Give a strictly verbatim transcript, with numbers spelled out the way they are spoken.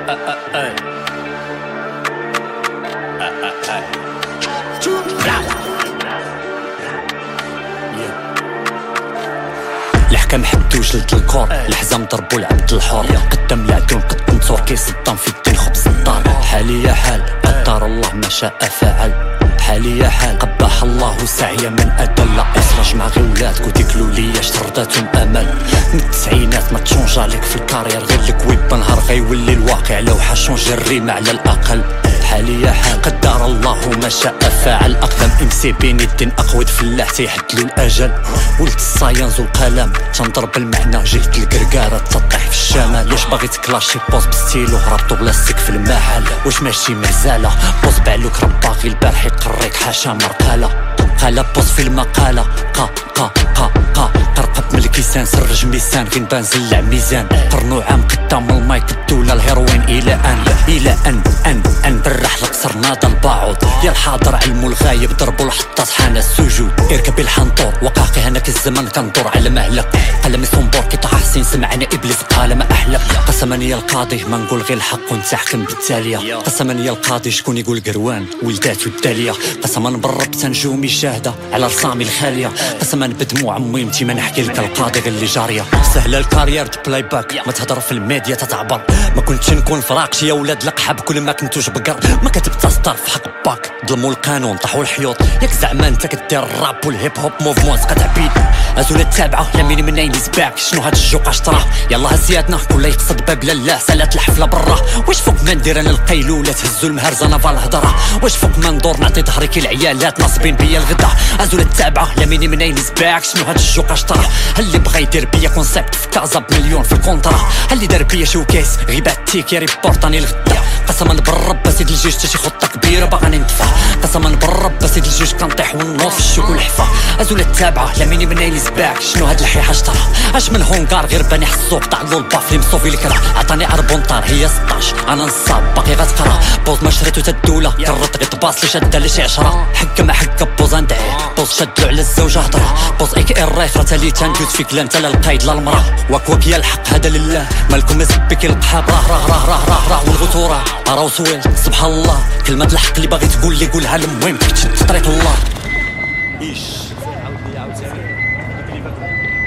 الحكام حدو جلد الكور، الحزام ضربو العبد الحر، قدام العدو قدم تصور كيصدم في الدين خبز الدار. حالي يا حال قدر الله ما شاء فعل، حالي يا حال قبح الله سعيا من أدل. إسراج مع غي ولادك وديكلو ليا شرداتهم أمل من التسعينات ما تشونج عليك في الكارير، غير الكويب نهار غيولي الواقع لو حشونج الريم على الأقل. حالي يا حال قدر الله ما شاء فعل، أقدم ام سي بين الدين أقود فلاح تيحدلو الأجل. ولد الصاينز والقلم تنضرب المعنى، جهد القرقارة تطيح في الشمال. واش باغي تكلاشي بوز بستيلو هربطو بلاستيك في المحل، واش ماشي مهزالة بوز بعلوك راه باغي البارح يقريك حاشا مرقالة. قالة بوز في المقالة قا قا قا قا قرقب من الكيسان سرج ميسان غير نبان زلع ميزان. قرنو عام قدام المايك الدولة الهيروين إلى أن إلى أن أن أن برح القصر ناضى الباعوض. يا الحاضر علمو الغايب ضربو الحطاس حان السجود. اركب الحنطور وقاقي هناك الزمن كندور على مهلك. قلمي صنبور كيطرح حسين سمعنا إبليس قال ما أحلك. قسما يا القاضي ما نقول غير الحق ونتحكم بالتالية. قسما يا القاضي شكون يقول قروان ولداتو الدالية. قسما بالرب تنجومي شاهدة على رسامي الخالية. قسما بدموع ميمتي ما نحكي لك القاضي غير اللي جارية. سهلة الكارير بلاي باك ما تهضر في الميديا تتعبر. ما كنتش نكون فراقش يا ولاد القحاب كل ما كنتوش بقر. ما كتبت ستار في حق باك ظلموا القانون طاحوا الحيوط. ياك زعما انت كدير الراب والهيب هوب موفمون سقط عبيد. ازول التابعه لا مين من عين سباك شنو هاد الجوق اشطراه. يلا زيادنا كل يقصد باب لاله سالات الحفله برا. واش فوق ما ندير انا القيلوله تهزو المهرزانه فالهضره. واش فوق ما ندور نعطي ظهري كي العيالات ناصبين بيا الغدا. ازول التابعه لا مين من عين سباك شنو هاد الجوق اشطراه. اللي بغى يدير بيا كونسيبت في كازا بمليون في الكونطرا. اللي دار بيا شوكيس غيبات تيكي ريبورتاني الغدا. قسما بالرب سيد الجيش تشي خطه كبيره باغاني ندفع. قسما بالرب سيد الجيش كنطيح ونوض في الشوك والحفا. ازول التابعه لا ميني من عين سباك شنو هاد الحيحه اشطرا. اش من هونكار غير باني حسوق طعلو الباف لي مصوفي الكرا. عطاني عربونطار هي ستاش انا نصاب باقي غتقرا. بوز ما شريتو تا الدوله كرط غير طباس لي شاده لي شي عشره. حكا ما حكا بوز ندعي بوز شدو على الزوجه هضره. بوز ايك الرايف راه تالي تندوز فيك لا انت لا القايد لا المراه. واك واك يا الحق هذا لله مالكم يسبك القحاب راه راه راه راه راه راه والغثوره راه وصويل سبحان الله. كلمه الحق اللي باغي تقول لي قولها المهم تشد طريق الله. ايش